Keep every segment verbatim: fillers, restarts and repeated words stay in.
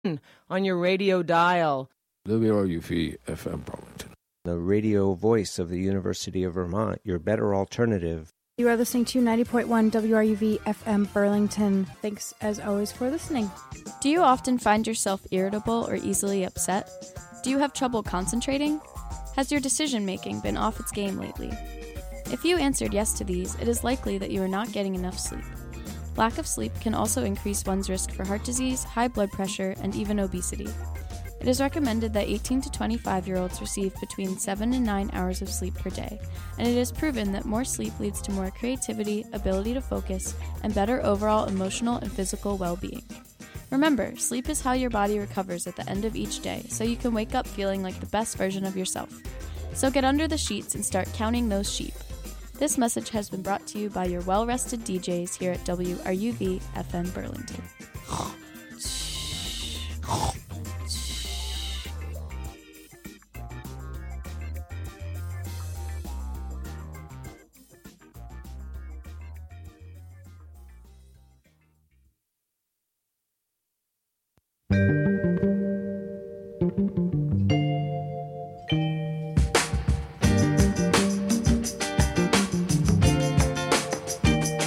on your radio dial. W R U V F M Burlington. The radio voice of the University of Vermont, your better alternative. You are listening to ninety point one W R U V F M Burlington. Thanks, as always, for listening. Do you often find yourself irritable or easily upset? Do you have trouble concentrating? Has your decision-making been off its game lately? If you answered yes to these, it is likely that you are not getting enough sleep. Lack of sleep can also increase one's risk for heart disease, high blood pressure, and even obesity. It is recommended that eighteen to twenty-five-year-olds receive between seven and nine hours of sleep per day, and it is proven that more sleep leads to more creativity, ability to focus, and better overall emotional and physical well-being. Remember, sleep is how your body recovers at the end of each day, so you can wake up feeling like the best version of yourself. So get under the sheets and start counting those sheep. This message has been brought to you by your well-rested D Js here at W R U V F M Burlington.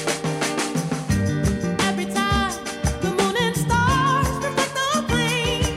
Every time the moon and stars reflect the flame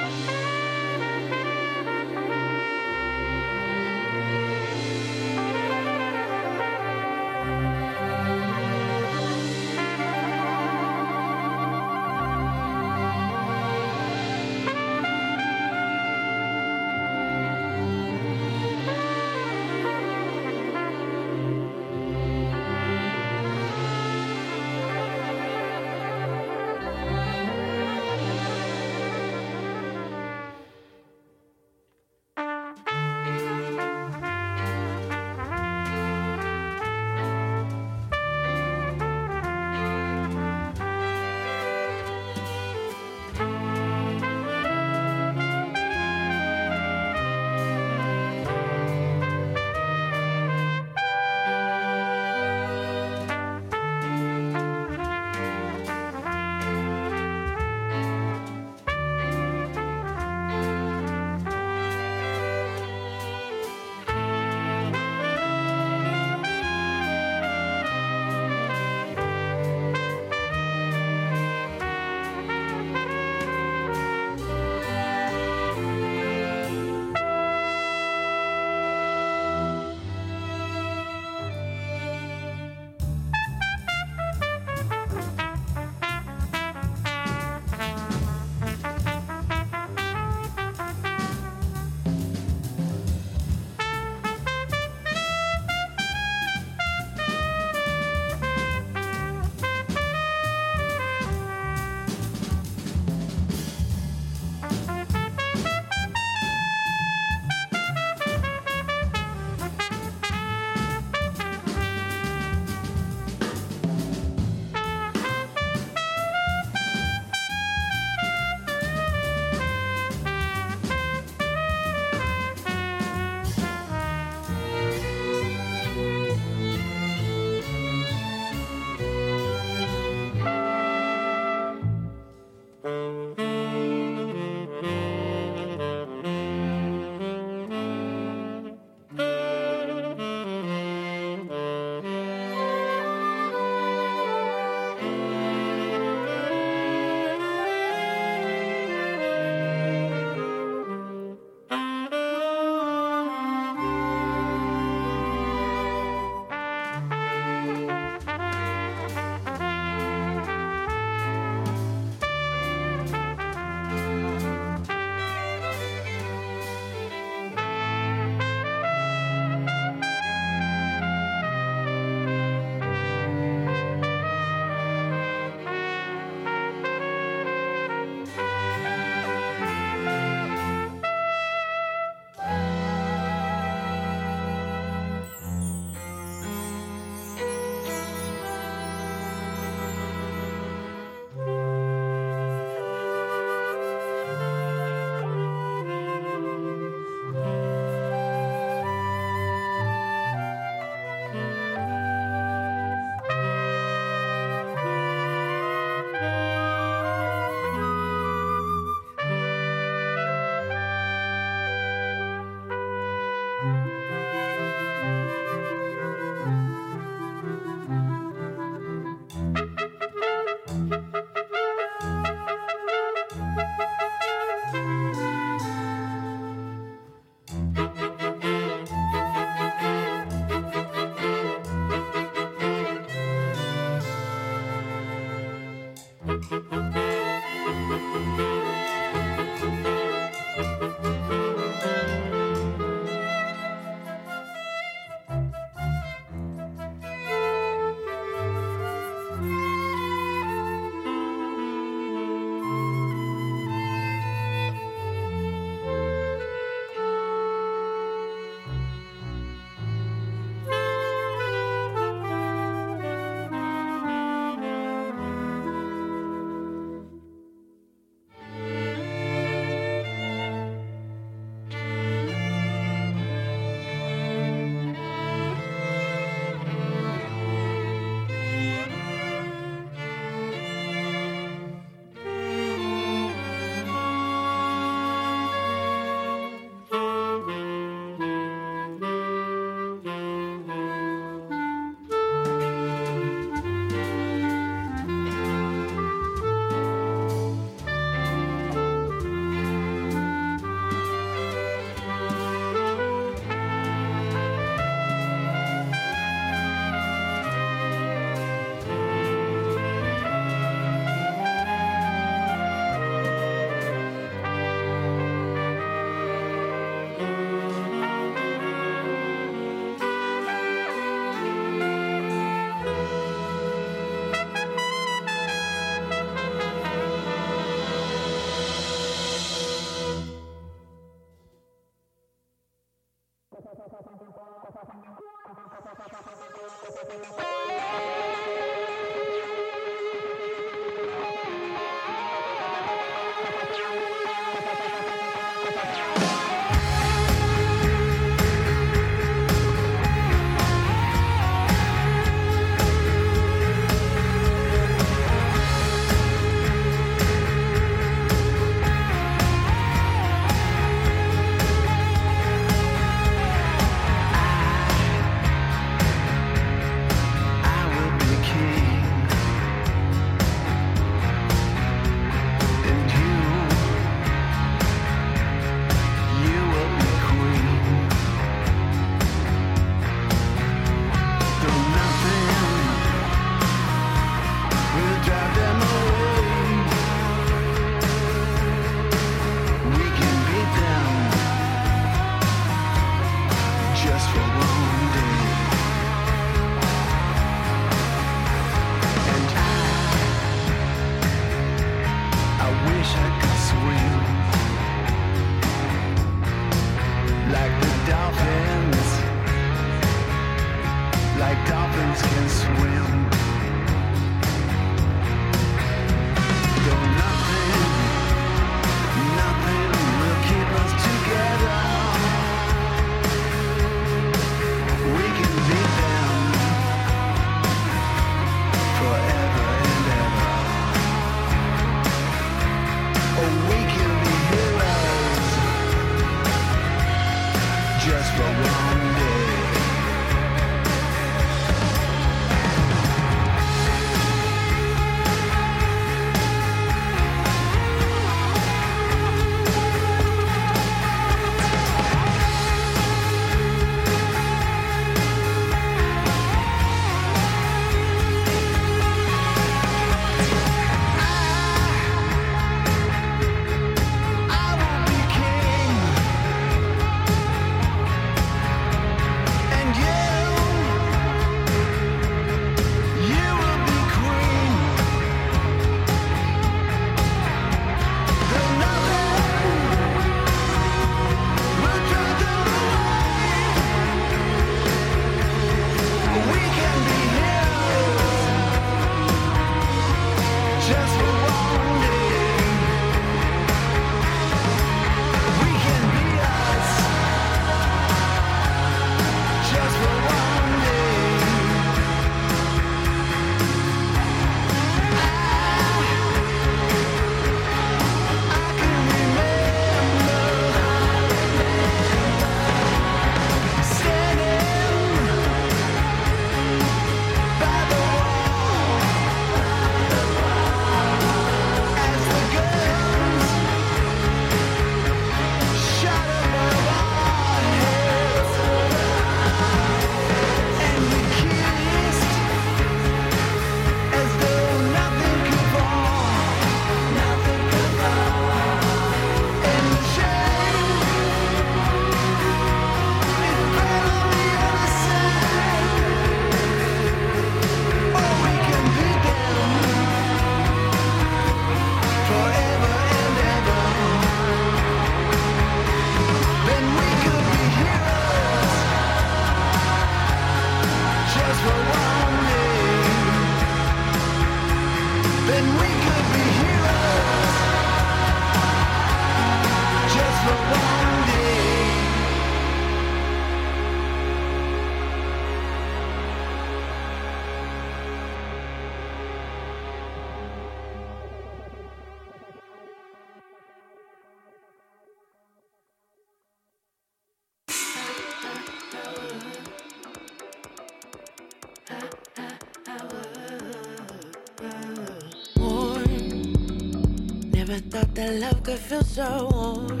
Never thought that love could feel so warm,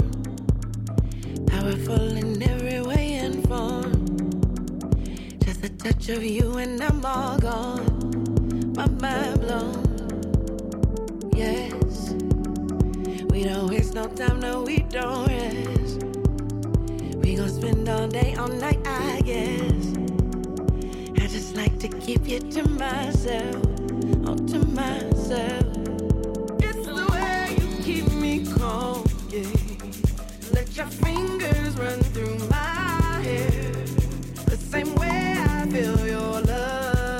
powerful in every way and form. Just a touch of you and I'm all gone, my mind blown. Yes, we don't waste no time, no we don't rest. We gon' spend all day, all night, I guess. I just like to keep you to myself, all to myself. Keep me calm, yeah. Let your fingers run through my hair, the same way I feel your love.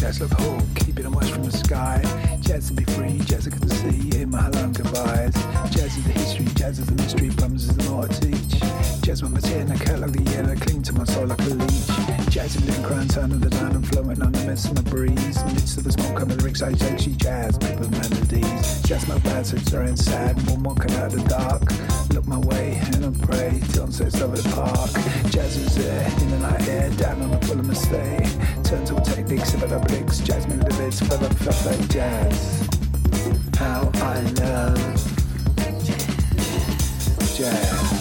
Jazz like a hawk, keeping a watch from the sky. Jazz to be free, jazz I can see in my hello and goodbyes. Jazz is the history, jazz is the mystery, bums is the more I teach. Jazz with my tear and I cut like the yellow, cling to my soul like a leech. Jazz in the crown, turn of the down and flowing on the mess of my breeze. Midst of the smoke coming lyrics, I actually jazz, people melodies. Jazz my bad, so sorry and sad, one walking out of the dark. Look my way and I pray till sunsets over the park. Jazz is there, in the night air, down on the full of mistake. Turn to a technique, sip the blicks, jazz me with the bits, fell up, fluff like jazz. How I love jazz.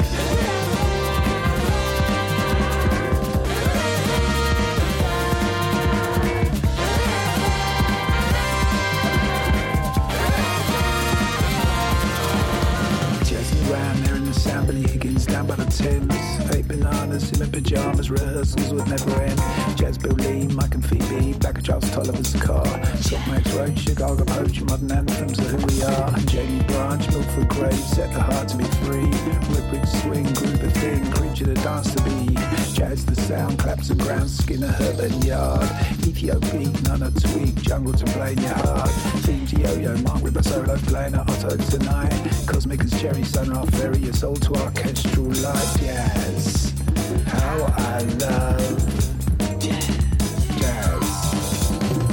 Billy Higgins down by the Thames. Eight bananas in my pyjamas, rehearsals would never end. Jazz Bill Lee, Mike and Phoebe, Black and Charles Tolliver's car. Scott Max Roach, Chicago Poach, modern anthems of who we are. And Jamie Branch, Milford Gray, set the heart to be free. Whipwreck swing, group of thing, creature to dance to be. Jazz the sound, claps and grounds, Skinner, Herbert and Yard. Ethiopia, none a tweak, jungle to play in your heart. Theme to Yo-Yo, Mark with a solo playing at Otto tonight. Cosmic as Cherry, Sunrise Ferry, a soul to orchestral life, jazz. How I love